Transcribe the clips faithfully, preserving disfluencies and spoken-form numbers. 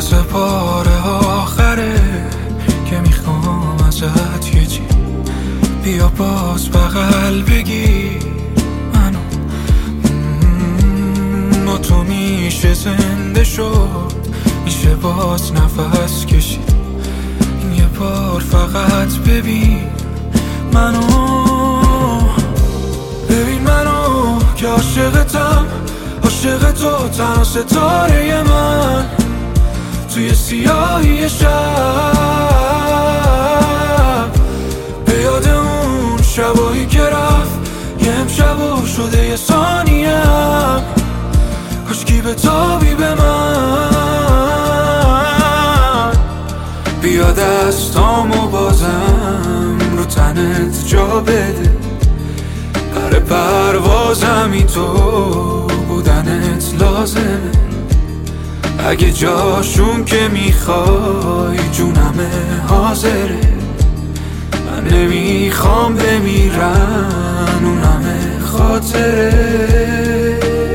تازه باره آخره که میخوام ازت یه چی، بیا باز بغل بگیر منو. با تو میشه زنده شد، میشه باز نفس کشید. این یه بار فقط ببین منو، ببین منو که عاشقتم، عاشق تو تنها ستاره من توی سیاهی شب. به یاد اون شبایی که رفت، یه امشب شده یه ثانیم، کاشکی به تابی به من. بیا دستامو بازم رو تنت جا بده، پر پروازمی تو بودنت لازمه. اگه جاشون که میخوای جونمه حاضره، من نمیخوام بمیرن اونمه خاطره.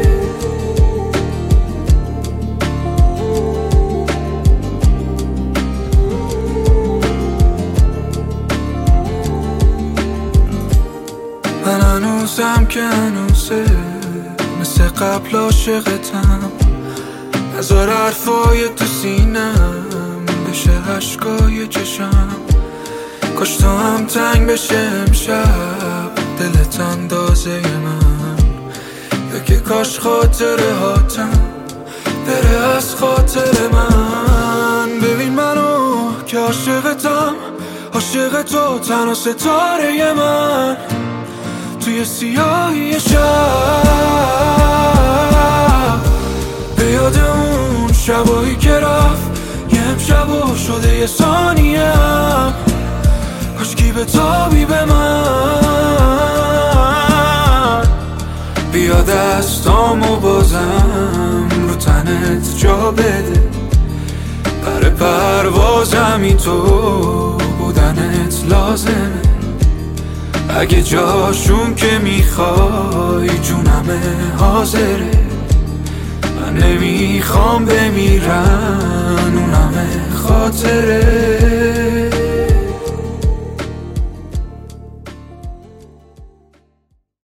من هنوزم که هنوزه مثل قبل عاشقتم، نذار حرفای تو سینم بشه عشقای چشم. کاش تو هم تنگ بشه امشب دلت اندازه من، یا که کاش خاطره هاتم بره از خاطر من. ببین منو که عاشقتم، عاشق تو تنها ستاره من توی سیاهی شب. به یاد اون شبایی که رفت، یه امشب شده یه ثانیم، کاشکی به تابی به من. بیا دستامو بازم رو تنت جا بده، پر پروازمی تو بودنت لازمه. اگه جاشون که میخوای جونمه حاضره، من نمیخوام بمیرن اونمه خاطره.